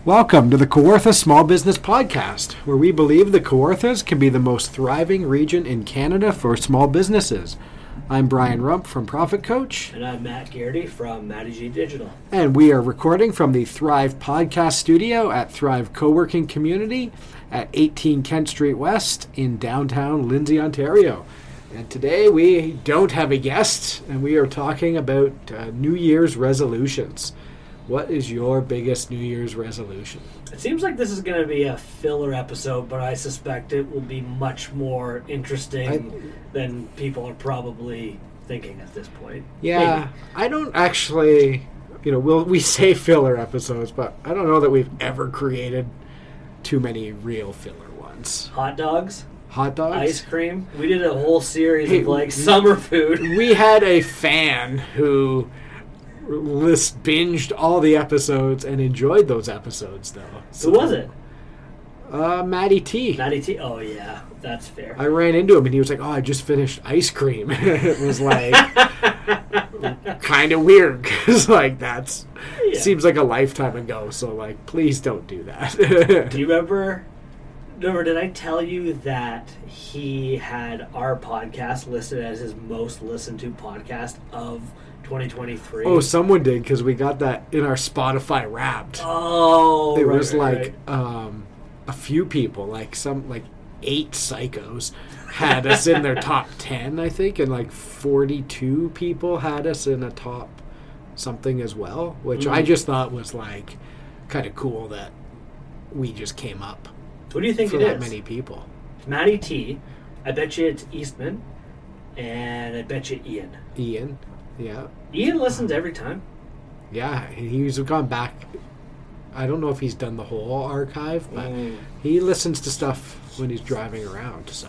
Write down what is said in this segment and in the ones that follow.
Welcome to the Kawartha Small Business Podcast, where we believe the Kawarthas can be the most thriving region in Canada for small businesses. I'm Brian Rump from Profit Coach. And I'm Matt Garrity from Matty G Digital. And we are recording from the Thrive Podcast Studio at Thrive Co-working Community at 18 Kent Street West in downtown Lindsay, Ontario. And today we don't have a guest, and we are talking about New Year's resolutions. What is your biggest New Year's resolution? It seems like this is going to be a filler episode, but I suspect it will be much more interesting than people are probably thinking at this point. Yeah, maybe. I don't actually, we say filler episodes, but I don't know that we've ever created too many real filler ones. Hot dogs? Hot dogs? Ice cream? We did a whole series of summer food. We had a fan who binged all the episodes and enjoyed those episodes, though. So, who was it? Matty T. Matty T. Oh, yeah. That's fair. I ran into him, and he was like, I just finished ice cream. It was like kind of weird, because seems like a lifetime ago, so please don't do that. Do you remember, did I tell you that he had our podcast listed as his most listened to podcast of 2023? Oh, someone did, because we got that in our Spotify Wrapped. Oh, it was a few people, 8 psychos had us in their top 10, I think, and 42 people had us in a top something as well, which I just thought was kind of cool that we just came up. What do you think for it that is? Many people. Matty T. I bet you it's Eastman, and I bet you Ian. Ian, yeah. Ian listens every time. Yeah, he's gone back. I don't know if he's done the whole archive, but he listens to stuff when he's driving around. So,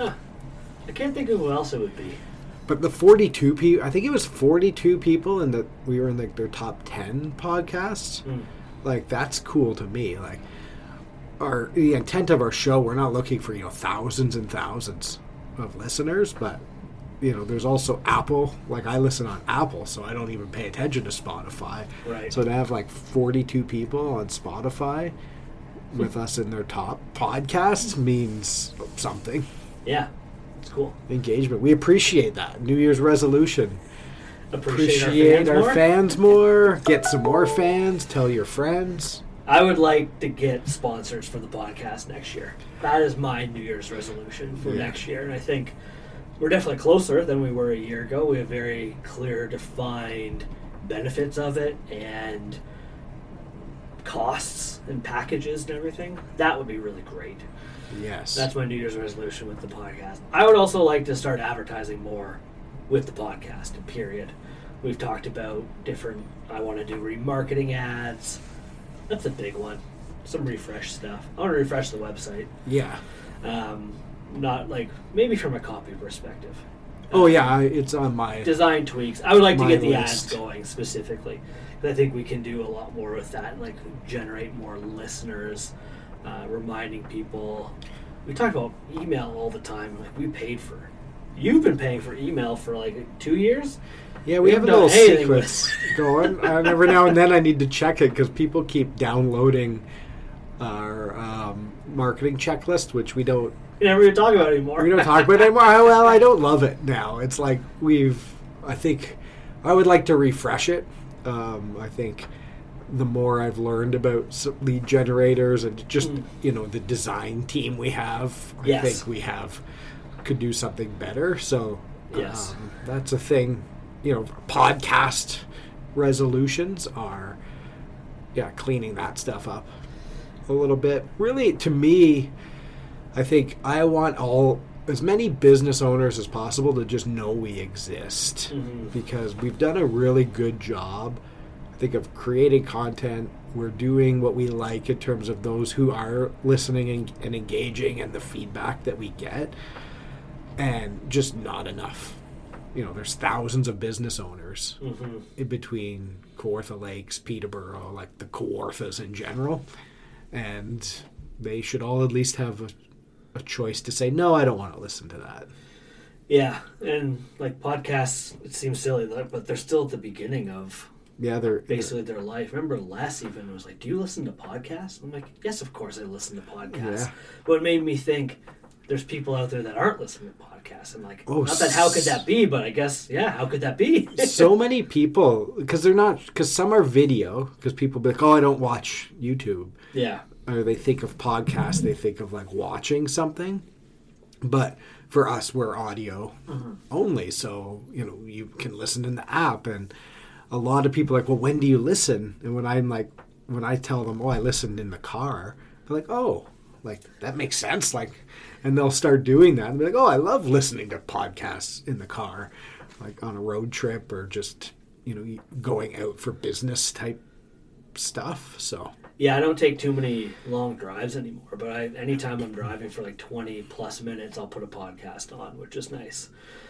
I can't think of who else it would be. But the 42 people, I think it was 42 people, and that we were in their top 10 podcasts. That's cool to me. The intent of our show, we're not looking for thousands and thousands of listeners, but there's also Apple. I listen on Apple, so I don't even pay attention to Spotify. Right. So to have 42 people on Spotify with us in their top podcasts means something. Yeah, it's cool. Engagement. We appreciate that. New Year's resolution. Appreciate our fans more. Get some more fans. Tell your friends. I would like to get sponsors for the podcast next year. That is my New Year's resolution for next year, and I think we're definitely closer than we were a year ago. We have very clear, defined benefits of it and costs and packages and everything. That would be really great. Yes. That's my New Year's resolution with the podcast. I would also like to start advertising more with the podcast, period. We've talked about I want to do remarketing ads. That's a big one. Some refresh stuff. I want to refresh the website. Yeah. Not maybe from a copy perspective. It's on my design tweaks. I would like to get the list. ads going specifically. I think we can do a lot more with that, generate more listeners, reminding people. We talk about email all the time. You've been paying for email for 2 years. Yeah, we have a little secret going. Every now and then I need to check it because people keep downloading our marketing checklist, which we don't. You never even talk about it anymore. We don't talk about it anymore. Well, I don't love it now. It's I think I would like to refresh it. I think the more I've learned about lead generators and just, the design team we have, I think we could do something better. So that's a thing. Podcast resolutions are, cleaning that stuff up a little bit. Really, to me, I think I want as many business owners as possible to just know we exist, because we've done a really good job, I think, of creating content. We're doing what we like in terms of those who are listening and engaging and the feedback that we get, and just not enough. There's thousands of business owners in between Kawartha Lakes, Peterborough, the Kawarthas in general, and they should all at least have a choice to say, no, I don't want to listen to that. Yeah, and podcasts, it seems silly, but they're still at the beginning of Yeah, they're basically their life. Remember Les even was like, do you listen to podcasts? I'm like, yes, of course I listen to podcasts. Yeah. But it made me think there's people out there that aren't listening to podcasts. I'm like, Oh, not that how could that be, but I guess, yeah, how could that be? so many people, because some are video, because people be like, oh, I don't watch YouTube. Yeah. Or they think of podcasts, they think of like watching something. But for us, we're audio only. So, you can listen in the app. And a lot of people are like, well, when do you listen? And when I tell them, oh, I listened in the car, they're like, oh, like that makes sense. Like, and they'll start doing that and be like, oh, I love listening to podcasts in the car, like on a road trip or just, going out for business type stuff. So. Yeah, I don't take too many long drives anymore, but anytime I'm driving for like 20 plus minutes, I'll put a podcast on, which is nice.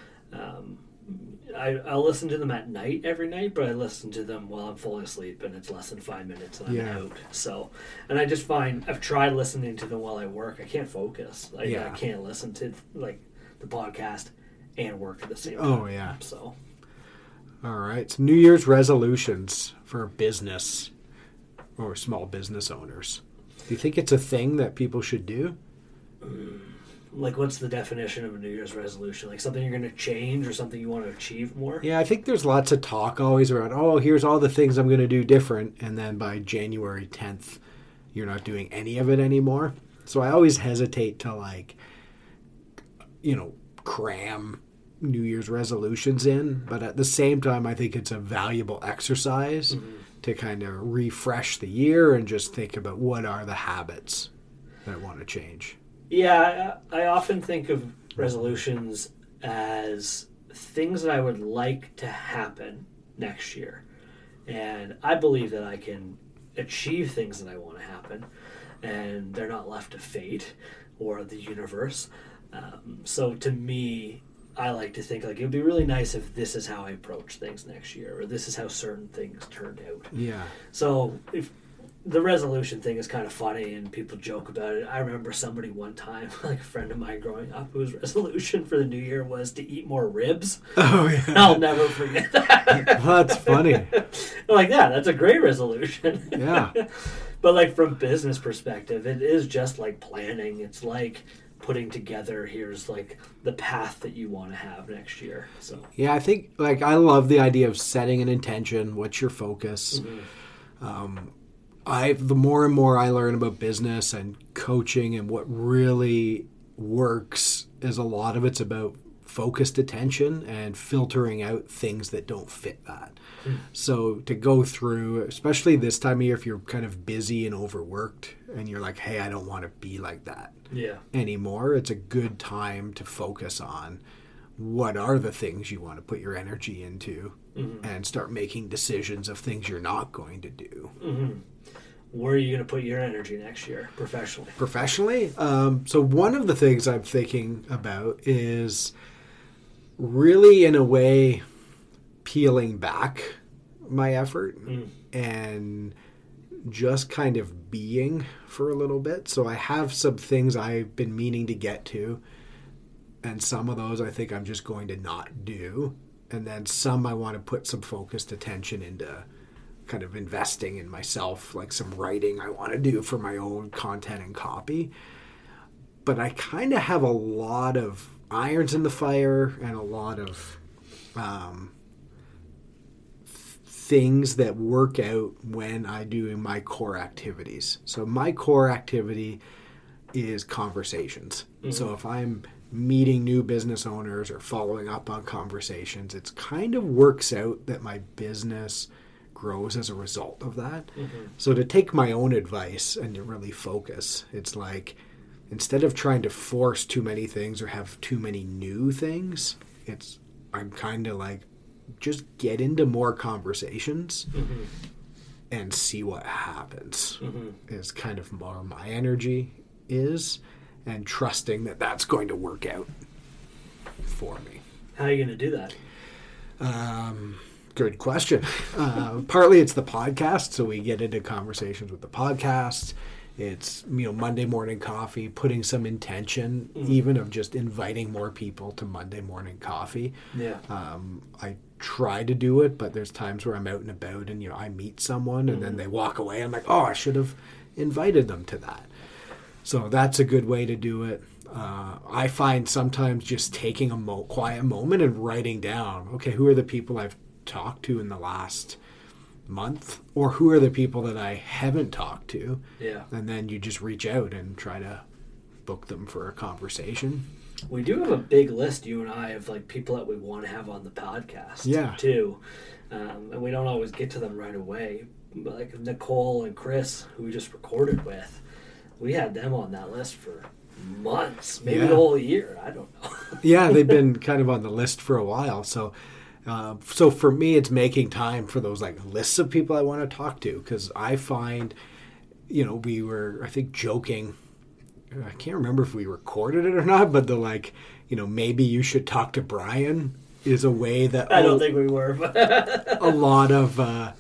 I'll listen to them at night every night, but I listen to them while I'm falling asleep, and it's less than 5 minutes and I'm out. So, and I just find I've tried listening to them while I work. I can't focus. I can't listen to like the podcast and work at the same time. Oh yeah. So, all right. So New Year's resolutions for business or small business owners. Do you think it's a thing that people should do? Like, what's the definition of a New Year's resolution? Like something you're going to change or something you want to achieve more? Yeah, I think there's lots of talk always around, oh, here's all the things I'm going to do different. And then by January 10th, you're not doing any of it anymore. So I always hesitate to cram New Year's resolutions in. But at the same time, I think it's a valuable exercise to kind of refresh the year and just think about what are the habits that I want to change. Yeah, I often think of resolutions as things that I would like to happen next year. And I believe that I can achieve things that I want to happen, and they're not left to fate or the universe. So to me, I like to think like it would be really nice if this is how I approach things next year, or this is how certain things turned out. Yeah. So if the resolution thing is kind of funny and people joke about it. I remember somebody one time, like a friend of mine growing up, whose resolution for the new year was to eat more ribs. Oh yeah. I'll never forget that. Well, that's funny. I'm like, yeah, that's a great resolution. Yeah. But like from business perspective, it is just like planning. It's like putting together, here's like the path that you want to have next year. So yeah, I think like I love the idea of setting an intention. What's your focus? The more and more I learn about business and coaching and what really works is a lot of it's about focused attention and filtering out things that don't fit that. So to go through, especially this time of year, if you're kind of busy and overworked and you're like, hey, I don't want to be like that anymore, it's a good time to focus on what are the things you want to put your energy into and start making decisions of things you're not going to do. Where are you going to put your energy next year professionally? So one of the things I'm thinking about is really, in a way, peeling back my effort and just kind of being for a little bit. So I have some things I've been meaning to get to, and some of those I think I'm just going to not do. And then some I want to put some focused attention into kind of investing in myself, like some writing I want to do for my own content and copy. But I kind of have a lot of irons in the fire and a lot of things that work out when I do my core activities. So my core activity is conversations. So if I'm meeting new business owners or following up on conversations, it kind of works out that my business grows as a result of that. So to take my own advice and to really focus, it's like instead of trying to force too many things or have too many new things, I'm kind of like, just get into more conversations and see what happens is kind of more my energy is, and trusting that that's going to work out for me. How are you going to do that? Good question. Partly it's the podcast, so we get into conversations with the podcast. It's Monday morning coffee, putting some intention, even of just inviting more people to Monday morning coffee. Yeah. I try to do it, but there's times where I'm out and about and, I meet someone and then they walk away. I'm like, oh, I should have invited them to that. So that's a good way to do it. I find sometimes just taking a quiet moment and writing down, okay, who are the people I've talked to in the last month, or who are the people that I haven't talked to? Yeah. And then you just reach out and try to book them for a conversation. We do have a big list, you and I, of like people that we want to have on the podcast too. And we don't always get to them right away. But like Nicole and Chris, who we just recorded with, we had them on that list for months, maybe the whole year. I don't know. Yeah, they've been kind of on the list for a while. So for me, it's making time for those like lists of people I want to talk to, because I find, we were, I think, joking. I can't remember if we recorded it or not, but the like, maybe you should talk to Brian is a way that I don't think we were. A lot of, I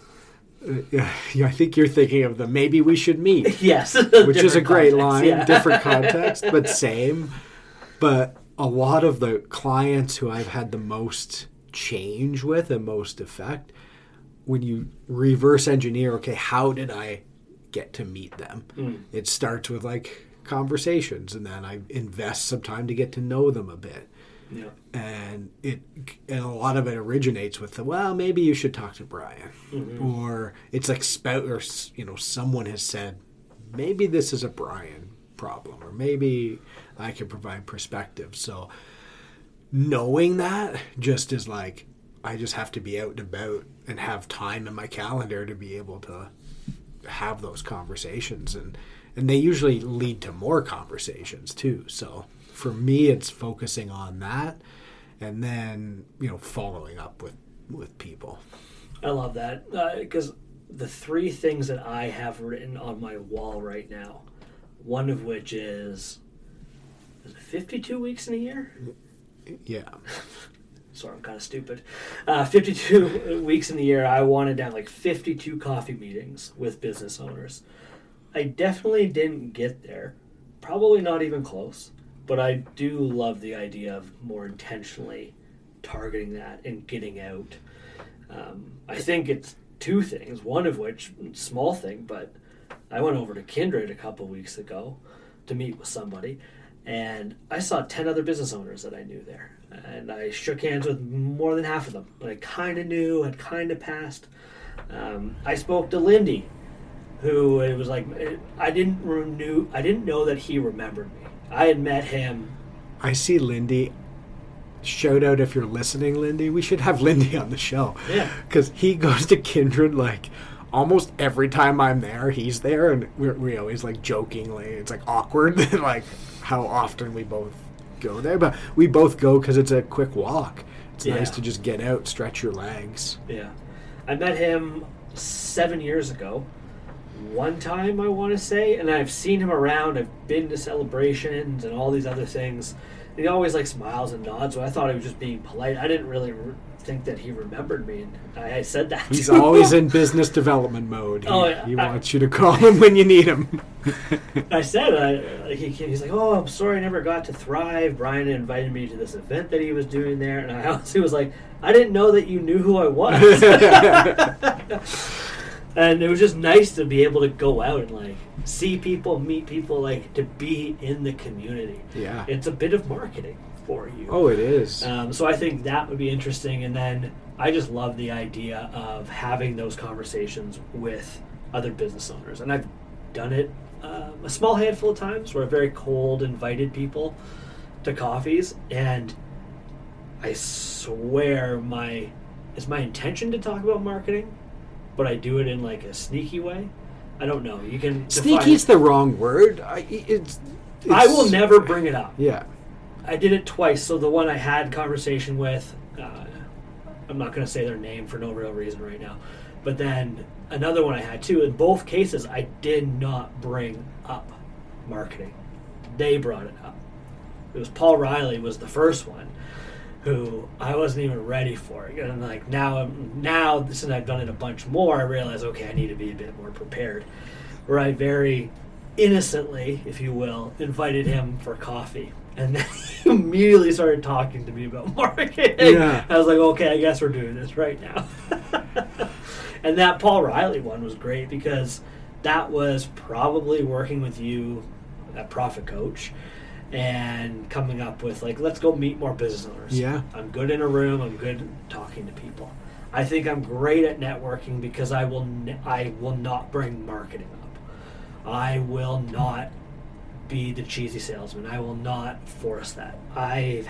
think you're thinking of the maybe we should meet. Yes. Which is a great line, different context, but same. But a lot of the clients who I've had the most change with and most effect, when you reverse engineer, okay, how did I get to meet them? It starts with like conversations, and then I invest some time to get to know them a bit. Yeah. And a lot of it originates with maybe you should talk to Brian. Or it's like someone has said, maybe this is a Brian problem, or maybe I can provide perspective. So knowing that just is like, I just have to be out and about and have time in my calendar to be able to have those conversations, and they usually lead to more conversations too. So for me, it's focusing on that, and then following up with people. I love that, because the three things that I have written on my wall right now, one of which is it 52 weeks in a year? Yeah. Sorry, I'm kind of stupid. 52 weeks in the year, I wanted to have like 52 coffee meetings with business owners. I definitely didn't get there. Probably not even close. But I do love the idea of more intentionally targeting that and getting out. I think it's two things. One of which, small thing, but I went over to Kindred a couple weeks ago to meet with somebody. And I saw 10 other business owners that I knew there. And I shook hands with more than half of them. I kind of knew, had kind of passed. I spoke to Lindy, who it was like, I didn't know that he remembered me. I had met him. I see Lindy. Shout out if you're listening, Lindy. We should have Lindy on the show. Yeah. Because he goes to Kindred like almost every time I'm there, he's there. And we always like jokingly, it's like awkward like how often we both go there. But we both go because it's a quick walk. It's nice to just get out, stretch your legs. Yeah. I met him 7 years ago. One time, I want to say, and I've seen him around. I've been to celebrations and all these other things. And he always like smiles and nods, so I thought he was just being polite. I didn't really think that he remembered me, and I said that. He's always in business development mode. He wants you to call him when you need him. I said, he's like, oh, I'm sorry I never got to Thrive. Brian invited me to this event that he was doing there, and I honestly was like, I didn't know that you knew who I was. And it was just nice to be able to go out and like see people, meet people, like to be in the community. Yeah. It's a bit of marketing for you. Oh, it is. So I think that would be interesting. And then I just love the idea of having those conversations with other business owners. And I've done it a small handful of times where I've very cold invited people to coffees. And I swear it's my intention to talk about marketing, but I do it in like a sneaky way. I don't know. You can sneaky's the wrong word. I will never bring it up. Yeah. I did it twice. So the one I had conversation with, I'm not going to say their name for no real reason right now, but then another one I had too. In both cases, I did not bring up marketing. They brought it up. It was Paul Riley was the first one, who I wasn't even ready for it. And like now since I've done it a bunch more, I realize, okay, I need to be a bit more prepared. Where I very innocently, if you will, invited him for coffee. And then he immediately started talking to me about marketing. Yeah. I was like, okay, I guess we're doing this right now. And that Paul Riley one was great because that was probably working with you at Profit Coach and coming up with like, let's go meet more business owners. Yeah. I'm good in a room. I'm good talking to people. I think I'm great at networking because I will not bring marketing up. I will not be the cheesy salesman. I will not force that. I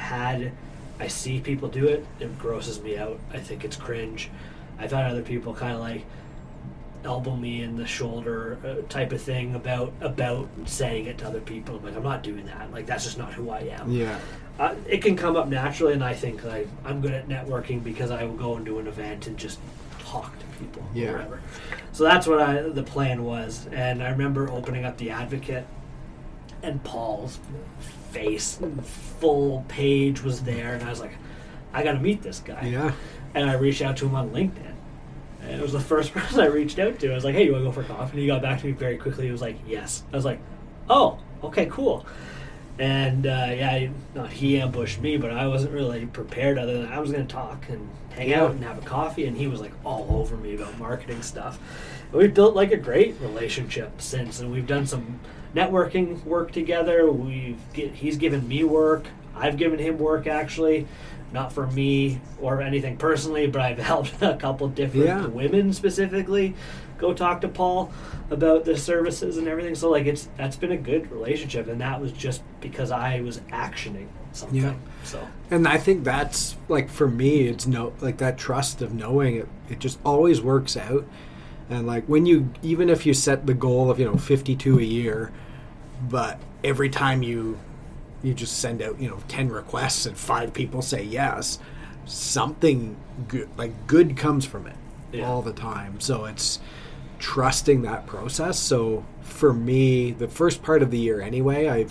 see people do it. It grosses me out. I think it's cringe. I've had other people kind of like elbow me in the shoulder type of thing about saying it to other people. I'm like, I'm not doing that. Like, that's just not who I am. Yeah. It can come up naturally, and I think like I'm good at networking because I will go and do an event and just talk to people. Yeah. Or whatever. So that's what the plan was. And I remember opening up the Advocate, and Paul's face, full page was there, and I was like, I got to meet this guy. Yeah. And I reached out to him on LinkedIn. And it was the first person I reached out to. I was like, hey, you want to go for coffee? And he got back to me very quickly. He was like, yes. I was like, oh, okay, cool. And not he ambushed me, but I wasn't really prepared other than I was going to talk and hang out and have a coffee. And he was like all over me about marketing stuff. And we've built like a great relationship since. And we've done some networking work together. He's given me work. I've given him work, actually. Not for me or anything personally, but I've helped a couple different women specifically go talk to Paul about the services and everything. So like that's been a good relationship, and that was just because I was actioning something. Yeah. So, and I think that's like, for me, it's like that trust of knowing it just always works out. And like even if you set the goal of 52 a year, but every time you just send out 10 requests and 5 people say yes, something good comes from it all the time. So it's trusting that process. So for me, the first part of the year anyway,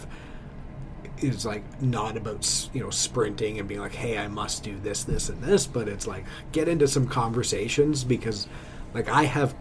is like not about sprinting and being like, hey, I must do this, this, and this, but it's like get into some conversations, because like I have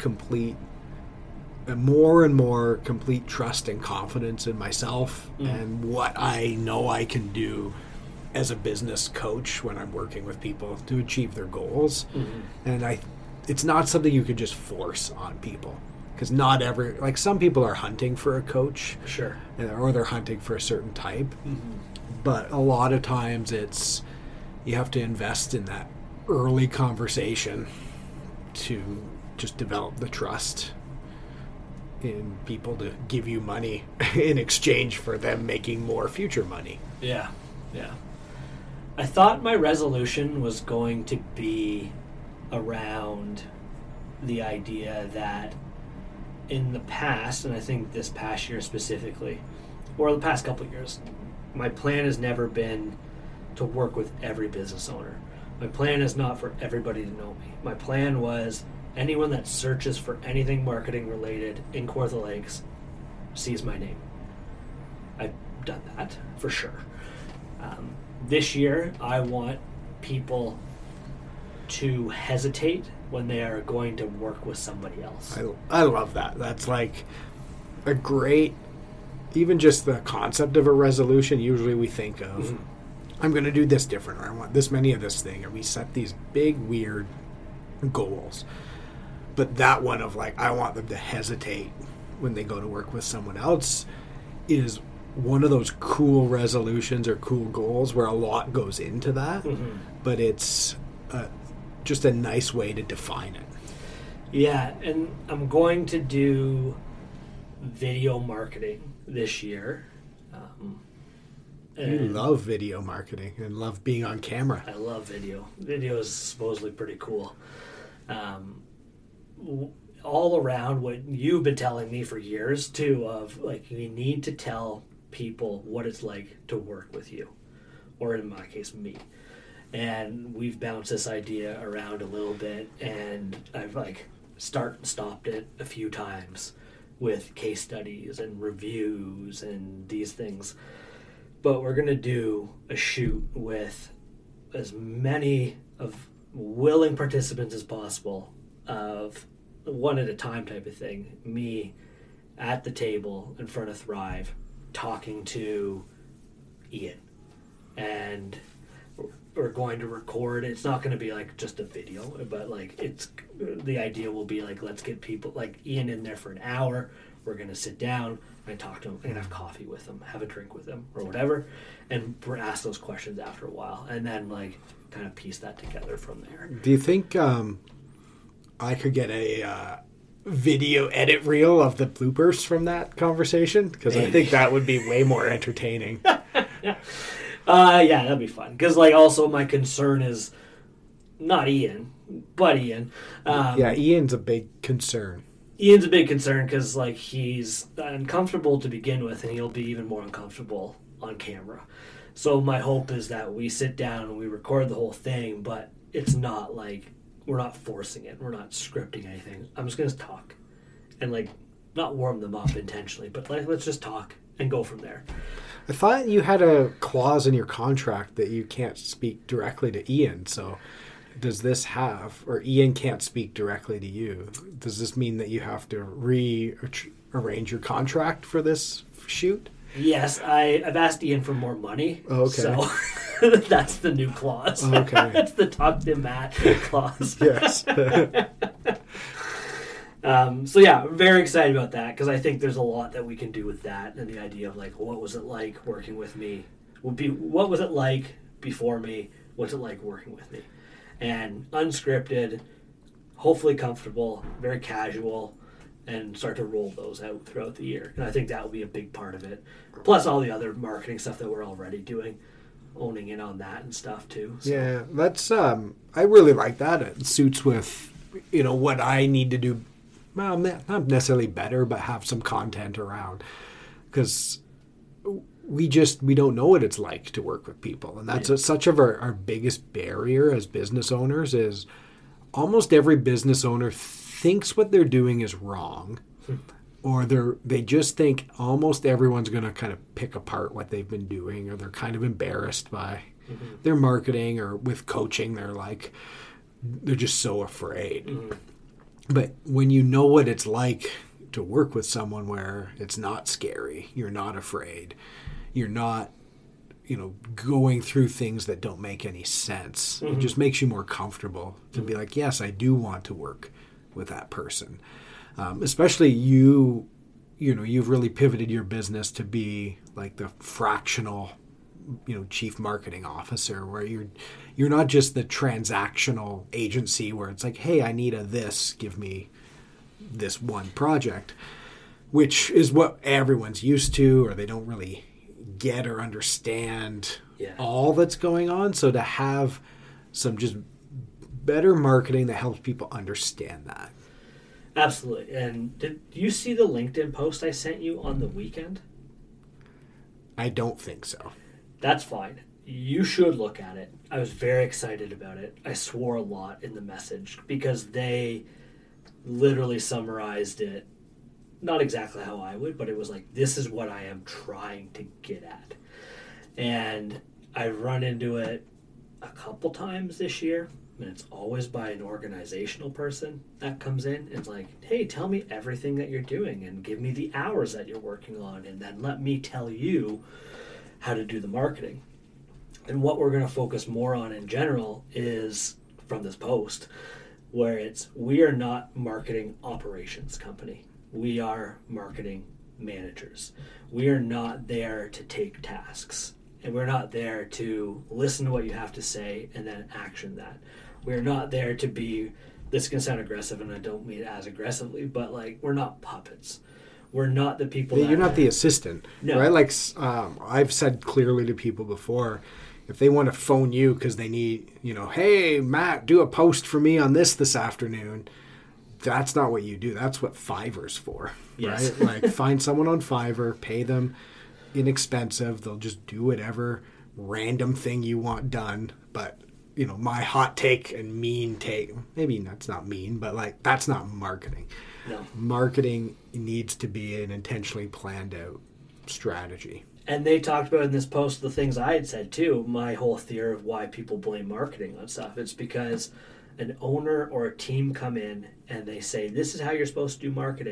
more and more complete trust and confidence in myself and what I know I can do as a business coach when I'm working with people to achieve their goals. And it's not something you could just force on people, because some people are hunting for a coach, sure, or they're hunting for a certain type, but a lot of times you have to invest in that early conversation to just develop the trust in people to give you money in exchange for them making more future money. Yeah. I thought my resolution was going to be around the idea that in the past, and I think this past year specifically, or the past couple of years, my plan has never been to work with every business owner. My plan is not for everybody to know me. My plan was anyone that searches for anything marketing related in Kawartha Lakes sees my name. I've done that for sure. This year, I want people to hesitate when they are going to work with somebody else. I love that. That's like a great, even just the concept of a resolution. Usually we think of, I'm going to do this different, or I want this many of this thing, or we set these big, weird goals. But that one of like, I want them to hesitate when they go to work with someone else is one of those cool resolutions or cool goals where a lot goes into that, but it's just a nice way to define it. Yeah, and I'm going to do video marketing this year. You love video marketing and love being on camera. I love video. Video is supposedly pretty cool. All around what you've been telling me for years too, of like, you need to tell people what it's like to work with you, or in my case, me. And we've bounced this idea around a little bit, and I've like stopped it a few times with case studies and reviews and these things. But we're gonna do a shoot with as many of willing participants as possible, of one at a time type of thing. Me at the table in front of Thrive talking to Ian and we're going to record. It's not going to be like just a video, but like the idea will be like, let's get people like Ian in there for an hour. We're going to sit down and talk to him and have coffee with him, have a drink with him or whatever, and ask those questions after a while, and then like kind of piece that together from there. Do you think I could get a video edit reel of the bloopers from that conversation? Because I think that would be way more entertaining. Yeah, that'd be fun. Because like also my concern is not Ian, but Ian. Yeah, Ian's a big concern. Ian's a big concern because like he's uncomfortable to begin with, and he'll be even more uncomfortable on camera. So my hope is that we sit down and we record the whole thing, but it's not like we're not forcing it. We're not scripting anything. I'm just going to talk and like not warm them up intentionally, but like let's just talk and go from there. I thought you had a clause in your contract that you can't speak directly to Ian. So does this have, or Ian can't speak directly to you? Does this mean that you have to rearrange your contract for this shoot? Yes, I've asked Ian for more money. Okay. So that's the new clause. Okay. That's the talk to Matt clause. Yes. So yeah, I'm very excited about that because I think there's a lot that we can do with that, and the idea of like, what was it like working with me? What was it like before me? What's it like working with me? And unscripted, hopefully comfortable, very casual, and start to roll those out throughout the year. And I think that will be a big part of it. Plus all the other marketing stuff that we're already doing, owning in on that and stuff too. So. Yeah, that's I really like that. It suits with what I need to do. Well, not necessarily better, but have some content around, because we don't know what it's like to work with people, and that's such of our biggest barrier as business owners. Is almost every business owner thinks what they're doing is wrong, or they just think almost everyone's going to kind of pick apart what they've been doing, or they're kind of embarrassed by their marketing, or with coaching they're just so afraid. Mm-hmm. But when you know what it's like to work with someone where it's not scary, you're not afraid, you're not, going through things that don't make any sense. Mm-hmm. It just makes you more comfortable to be like, yes, I do want to work with that person. Especially you've really pivoted your business to be like the fractional, chief marketing officer, where you're not just the transactional agency where it's like, hey, I need this, give me this one project, which is what everyone's used to, or they don't really get or understand all that's going on. So to have some just better marketing that helps people understand that. Absolutely. And did you see the LinkedIn post I sent you on the weekend? I don't think so. That's fine. You should look at it. I was very excited about it. I swore a lot in the message because they literally summarized it, not exactly how I would, but it was like, this is what I am trying to get at. And I've run into it a couple times this year, and it's always by an organizational person that comes in. It's like, hey, tell me everything that you're doing and give me the hours that you're working on, and then let me tell you how to do the marketing. And what we're going to focus more on in general is from this post, where we are not marketing operations company. We are marketing managers. We are not there to take tasks, and we're not there to listen to what you have to say and then action that. We're not there to be, this can sound aggressive, and I don't mean it as aggressively, but like, we're not puppets. We're not the people You're not the assistant, no. Right? Like I've said clearly to people before, if they want to phone you because they need, hey, Matt, do a post for me on this afternoon, that's not what you do. That's what Fiverr's for, yes. Right? Like, find someone on Fiverr, pay them inexpensive. They'll just do whatever random thing you want done. But, my hot take and mean take, maybe that's not mean, but like, that's not marketing. No. Marketing needs to be an intentionally planned out strategy. And they talked about in this post the things I had said too, my whole theory of why people blame marketing on stuff. It's because an owner or a team come in and they say, this is how you're supposed to do marketing.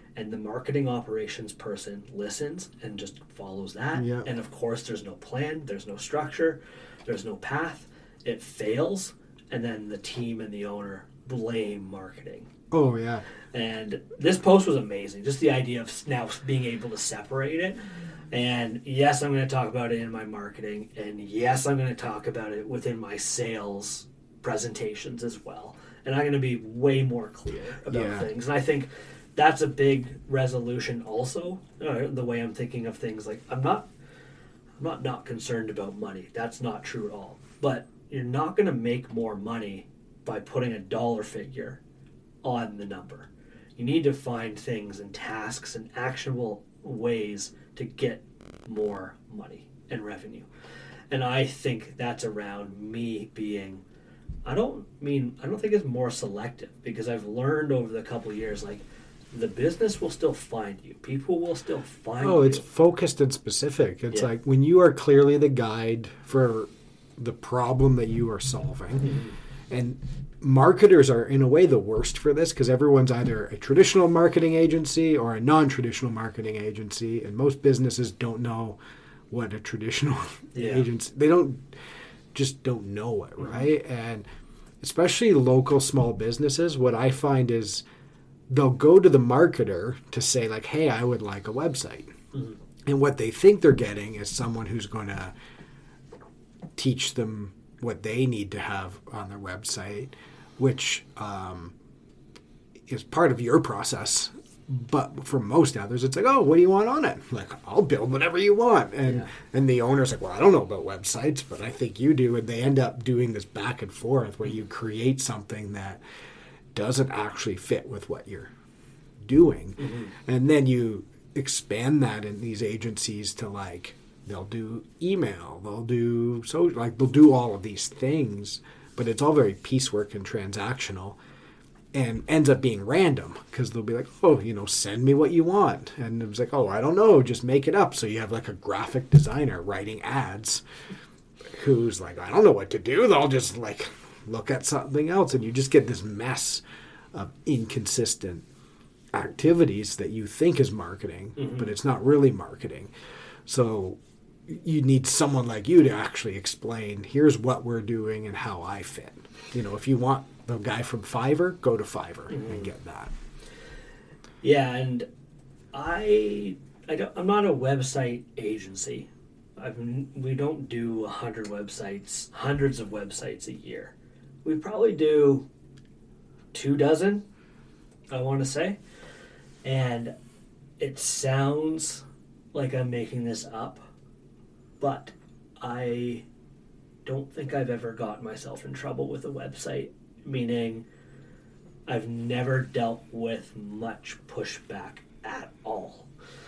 and the marketing operations person listens and just follows that. Yeah. And of course, there's no plan, there's no structure, there's no path. It fails, and then the team and the owner blame marketing. Oh, yeah. And this post was amazing. Just the idea of now being able to separate it. And yes, I'm going to talk about it in my marketing. And yes, I'm going to talk about it within my sales presentations as well. And I'm going to be way more clear about things. And I think that's a big resolution also. The way I'm thinking of things, like I'm not concerned about money. That's not true at all. But you're not going to make more money by putting a dollar figure on the number. You need to find things and tasks and actionable ways to get more money and revenue. And I think that's around me being, I don't think it's more selective, because I've learned over the couple of years, like, the business will still find you. People will still find you. Oh, it's focused and specific. It's like when you are clearly the guide for the problem that you are solving. And marketers are, in a way, the worst for this, because everyone's either a traditional marketing agency or a non-traditional marketing agency, and most businesses don't know what a traditional agency. They don't know it, right? And especially local small businesses, what I find is they'll go to the marketer to say, like, hey, I would like a website. And what they think they're getting is someone who's going to teach them what they need to have on their website, which is part of your process. But for most others, it's like, oh, what do you want on it? Like, I'll build whatever you want. And the owner's like, well, I don't know about websites, but I think you do. And they end up doing this back and forth where you create something that doesn't actually fit with what you're doing. And then you expand that in these agencies to, like, they'll do email, they'll do they'll do all of these things, but it's all very piecework and transactional, and ends up being random, because they'll be like, oh, send me what you want, and it's like, oh, I don't know, just make it up. So you have like a graphic designer writing ads who's like, I don't know what to do. They'll just like look at something else, and you just get this mess of inconsistent activities that you think is marketing, but it's not really marketing. So you need someone like you to actually explain, here's what we're doing and how I fit. If you want the guy from Fiverr, go to Fiverr and get that. Yeah, and I'm not a website agency. We don't do 100 websites, hundreds of websites a year. We probably do 24, I want to say. And it sounds like I'm making this up, but I don't think I've ever gotten myself in trouble with a website, meaning I've never dealt with much pushback at all.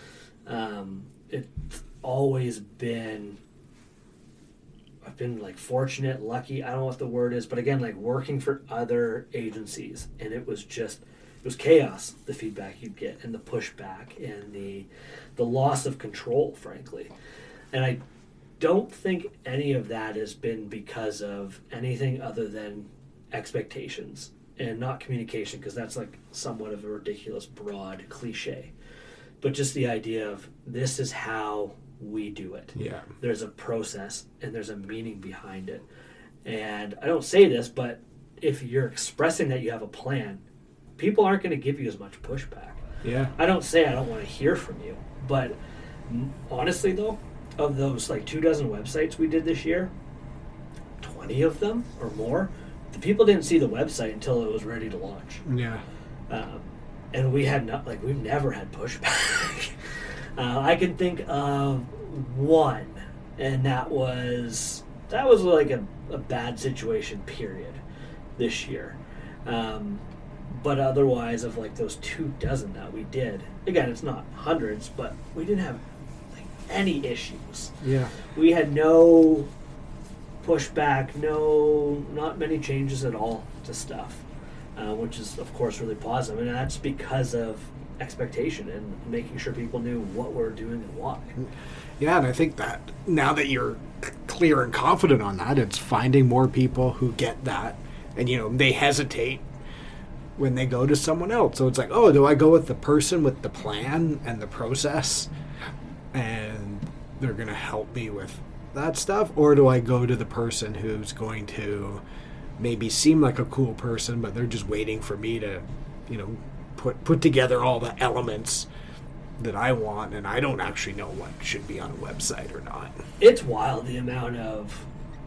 It's always been, I've been like fortunate, lucky, I don't know what the word is, but again, like working for other agencies, and it was chaos, the feedback you'd get, and the pushback, and the loss of control, frankly. And I don't think any of that has been because of anything other than expectations and not communication, because that's like somewhat of a ridiculous, broad cliche. But just the idea of, this is how we do it. Yeah. There's a process and there's a meaning behind it. And I don't say this, but if you're expressing that you have a plan, people aren't going to give you as much pushback. Yeah. I don't say I don't want to hear from you, but honestly, though, of those like 24 websites we did this year, 20 of them or more, the people didn't see the website until it was ready to launch. Yeah. And we had we've never had pushback. I can think of one, and that was like a bad situation, period, this year. But otherwise, of like those 24 that we did, again, it's not hundreds, but we didn't have like any issues. Yeah. We had no pushback, not many changes at all to stuff, which is of course really positive, and that's because of expectation and making sure people knew what we're doing and why. Yeah, and I think that now that you're clear and confident on that, it's finding more people who get that, and they hesitate when they go to someone else. So it's like, oh, do I go with the person with the plan and the process and they're going to help me with that stuff? Or do I go to the person who's going to maybe seem like a cool person, but they're just waiting for me to, put together all the elements that I want, and I don't actually know what should be on a website or not. It's wild the amount of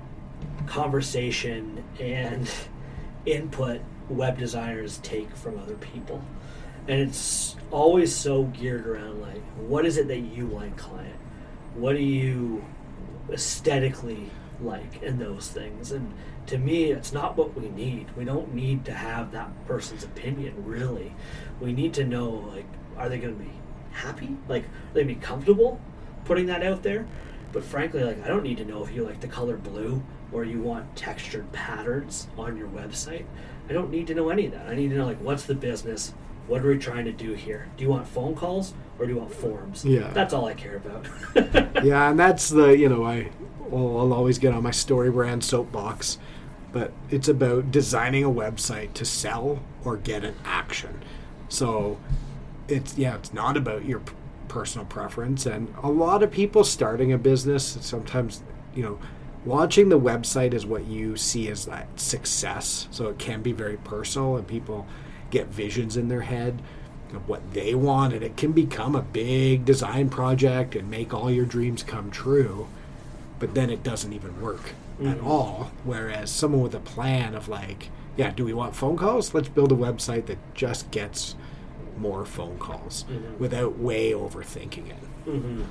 conversation and input web designers take from other people. And it's always so geared around, like, what is it that you like, client? What do you aesthetically like in those things? And to me, it's not what we need. We don't need to have that person's opinion, really. We need to know, like, are they going to be happy? Like, are they going to be comfortable putting that out there? But frankly, like, I don't need to know if you like the color blue or you want textured patterns on your website. I don't need to know any of that. I need to know, like, what's the business? What are we trying to do here? Do you want phone calls or do you want forums? Yeah. That's all I care about. Yeah, and that's I'll always get on my StoryBrand soapbox, but it's about designing a website to sell or get an action. So it's not about your personal preference. And a lot of people starting a business, sometimes, launching the website is what you see as that success. So it can be very personal, and people get visions in their head of what they want, and it can become a big design project and make all your dreams come true, but then it doesn't even work at all. Whereas someone with a plan of, like, do we want phone calls? Let's build a website that just gets more phone calls without way overthinking it.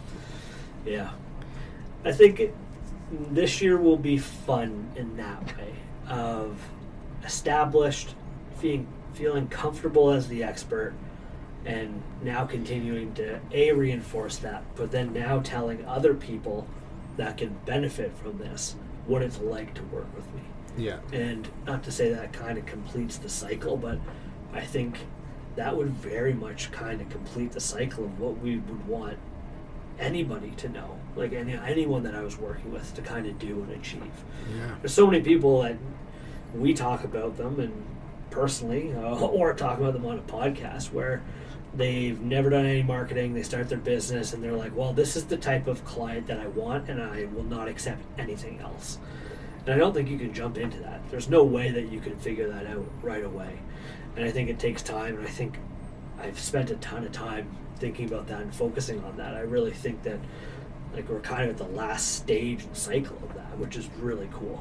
Yeah. I think this year will be fun in that way, of established, feeling comfortable as the expert, and now continuing to reinforce that, but then now telling other people that can benefit from this what it's like to work with me. Yeah. And not to say that kind of completes the cycle, but I think that would very much kind of complete the cycle of what we would want anybody to know, like anyone that I was working with to kind of do and achieve. Yeah. There's so many people that we talk about them and personally, or talk about them on a podcast, where they've never done any marketing, they start their business, and they're like, well, this is the type of client that I want, and I will not accept anything else. And I don't think you can jump into that. There's no way that you can figure that out right away. And I think it takes time, and I think I've spent a ton of time thinking about that and focusing on that. I really think that, like, we're kind of at the last stage and cycle of that, which is really cool.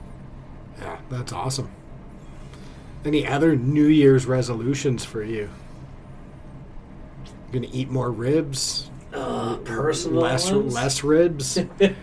Yeah, that's awesome. Any other New Year's resolutions for you? Gonna eat more ribs? Personal less ones? less ribs?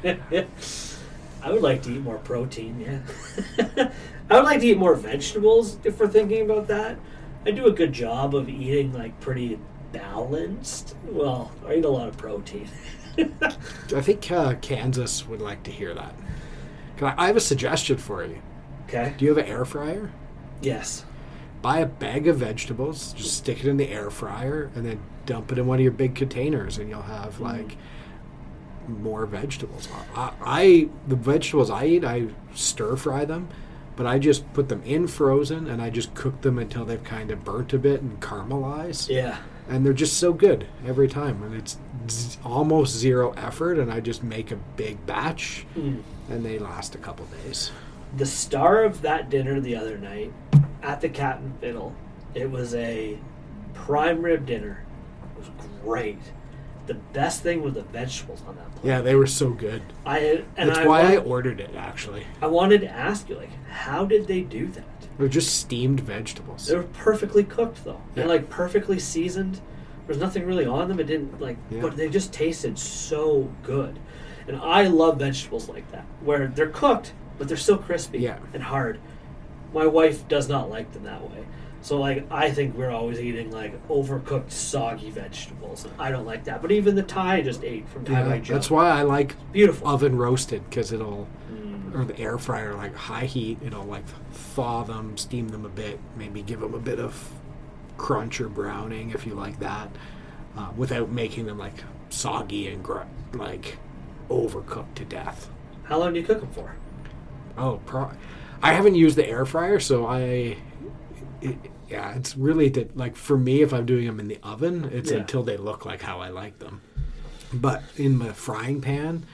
I would like to eat more protein, yeah. I would like to eat more vegetables, if we're thinking about that. I do a good job of eating, like, pretty balanced. Well, I eat a lot of protein. I think Kansas would like to hear that. I have a suggestion for you. Okay. Do you have an air fryer? Yes. Buy a bag of vegetables, just stick it in the air fryer, and then dump it in one of your big containers, and you'll have, like, more vegetables. The vegetables I eat, I stir fry them, but I just put them in frozen, and I just cook them until they've kind of burnt a bit and caramelized. Yeah. And they're just so good every time, and it's almost zero effort, and I just make a big batch, and they last a couple days. The star of that dinner the other night at the Cat and Fiddle, it was a prime rib dinner. It was great. The best thing was the vegetables on that plate. Yeah, they were so good. That's why I ordered it, actually. I wanted to ask you, like, how did they do that? They're just steamed vegetables. They were perfectly cooked, though. Yeah. And, like, perfectly seasoned. There's nothing really on them. It didn't, like, but they just tasted so good. And I love vegetables like that, where they're cooked, but they're still crispy and hard. My wife does not like them that way. So, like, I think we're always eating, like, overcooked, soggy vegetables. I don't like that. But even the Thai I just ate from Thai by Joe. That's why I like beautiful oven roasted, because it'll, or the air fryer, like high heat, it'll, like, thaw them, steam them a bit, maybe give them a bit of crunch or browning if you like that, without making them, like, soggy and, like, overcooked to death. How long do you cook them for? I haven't used the air fryer, so Yeah, it's really like for me, if I'm doing them in the oven, it's Yeah. until they look like how I like them. But in the frying pan,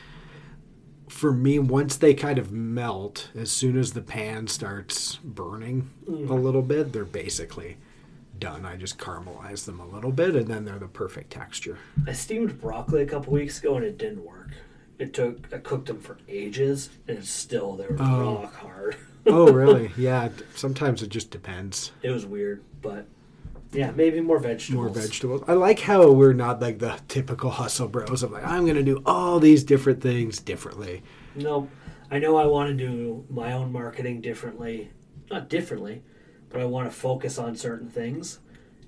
for me, once they kind of melt, as soon as the pan starts burning a little bit, they're basically done. I just caramelize them a little bit, and then they're the perfect texture. I steamed broccoli a couple weeks ago and it didn't work. I cooked them for ages and they were rock hard. Oh, really? Yeah. Sometimes it just depends. It was weird, but yeah, maybe more vegetables. More vegetables. I like how we're not like the typical hustle bros of like, I'm going to do all these different things differently. No, I know I want to do my own marketing differently. Not differently, but I want to focus on certain things.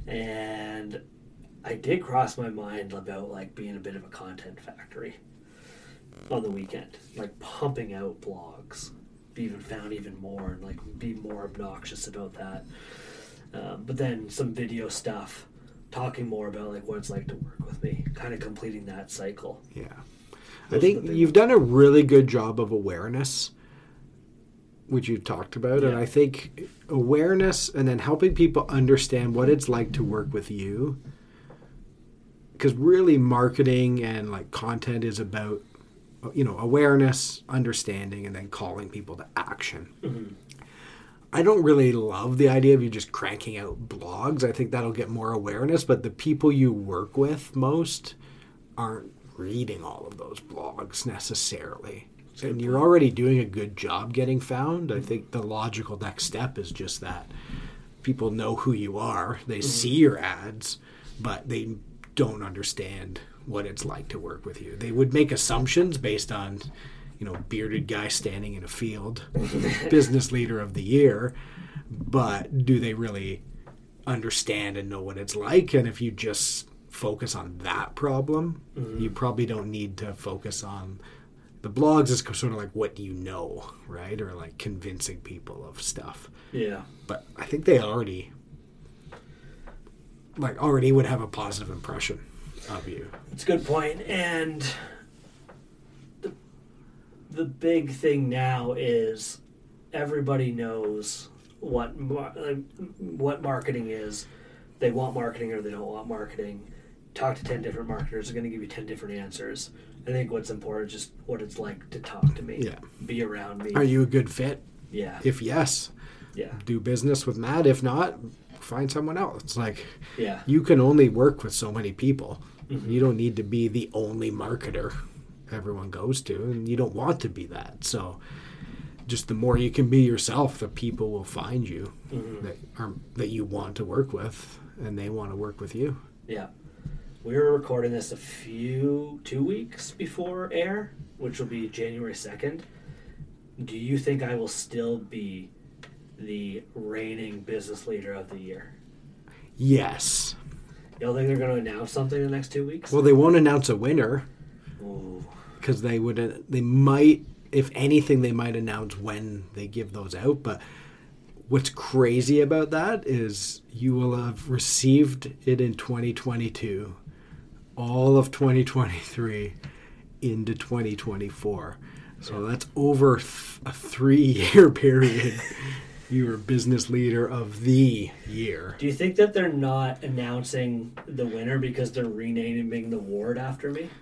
And I did cross my mind about like being a bit of a content factory on the weekend, like pumping out blogs. Found even more and like be more obnoxious about that. But then some video stuff, talking more about like what it's like to work with me, kind of completing that cycle. Yeah. I think you've done a really good job of awareness, which you've talked about. Yeah. And I think awareness and then helping people understand what it's like to work with you. Because really marketing and like content is about, awareness, understanding, and then calling people to action. Mm-hmm. I don't really love the idea of you just cranking out blogs. I think that'll get more awareness, but the people you work with most aren't reading all of those blogs necessarily. And you're already doing a good job getting found. I think the logical next step is just that people know who you are. They see your ads, but they don't understand what it's like to work with you. They would make assumptions based on, bearded guy standing in a field, business leader of the year, but do they really understand and know what it's like? And if you just focus on that problem, you probably don't need to focus on the blogs. Is sort of like what you know, right? Or like convincing people of stuff. Yeah. But I think they already would have a positive impression of you. It's a good point. And the big thing now is everybody knows what marketing is. They want marketing or they don't want marketing. Talk to 10 different marketers. They're going to give you 10 different answers. I think what's important is just what it's like to talk to me. Yeah. Be around me. Are you a good fit? Yeah. If yes, yeah. do business with Matt. If not, find someone else. It's like, yeah. You can only work with so many people. Mm-hmm. You don't need to be the only marketer everyone goes to, and you don't want to be that. So just the more you can be yourself, the people will find you that you want to work with, and they want to work with you. Yeah. We were recording this 2 weeks before air, which will be January 2nd. Do you think I will still be the reigning business leader of the year? Yes. You don't think they're going to announce something in the next 2 weeks? Well, they won't announce a winner Ooh. because they might, if anything, they might announce when they give those out. But what's crazy about that is you will have received it in 2022, all of 2023 into 2024. So that's over a 3-year period. You were business leader of the year. Do you think that they're not announcing the winner because they're renaming the award after me?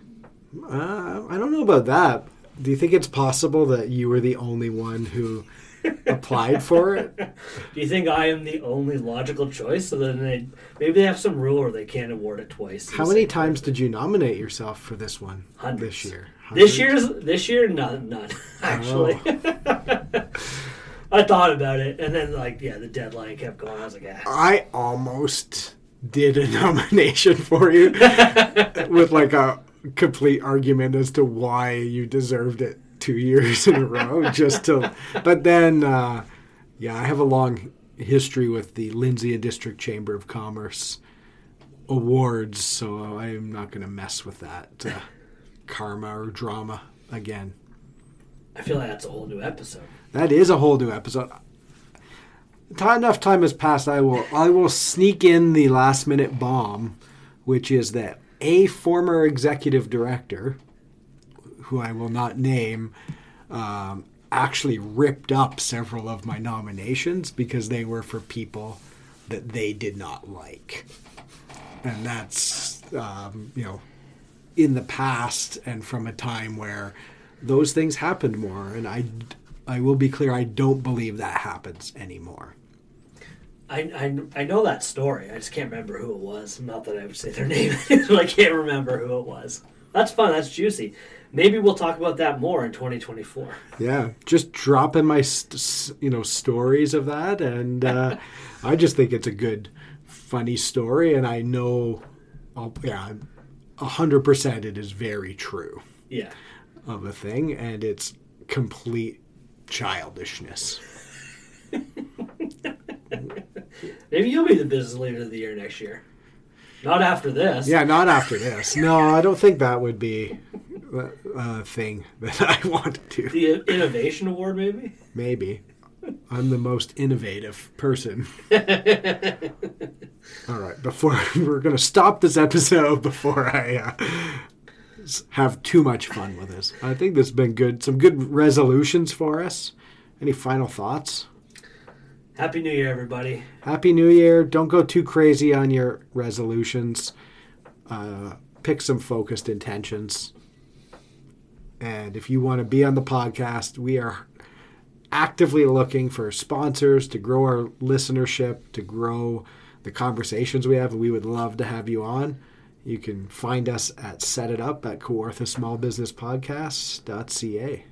I don't know about that. Do you think it's possible that you were the only one who applied for it? Do you think I am the only logical choice? So then maybe they have some rule where they can't award it twice. How many times did you nominate yourself for this one? Hundreds. This year? This year, none actually. Oh. I thought about it, and then the deadline kept going. I was like, I almost did a nomination for you with like a complete argument as to why you deserved it 2 years in a row. But then, I have a long history with the Lindsay and District Chamber of Commerce awards, so I'm not going to mess with that karma or drama again. I feel like that's a whole new episode. That is a whole new episode. Enough time has passed. I will sneak in the last minute bomb, which is that a former executive director, who I will not name, actually ripped up several of my nominations because they were for people that they did not like. And that's, in the past and from a time where those things happened more. And I will be clear, I don't believe that happens anymore. I know that story. I just can't remember who it was. Not that I would say their name, but I can't remember who it was. That's fun. That's juicy. Maybe we'll talk about that more in 2024. Yeah, just drop in my stories of that, and I just think it's a good, funny story, and I know, 100% it is very true. Yeah, of a thing, and it's complete childishness. Maybe you'll be the business leader of the year next year. Not after this. Yeah, not after this. No, I don't think that would be a thing that I want to do. The Innovation Award, maybe? Maybe. I'm the most innovative person. All right, we're going to stop this episode before I have too much fun with this. I think this has been good. Some good resolutions for us. Any final thoughts? Happy New Year, everybody. Happy New Year. Don't go too crazy on your resolutions. Pick some focused intentions. And if you want to be on the podcast, we are actively looking for sponsors to grow our listenership, to grow the conversations we have. We would love to have you on. You can find us at Set It Up at kawarthasmallbusinesspodcast.ca.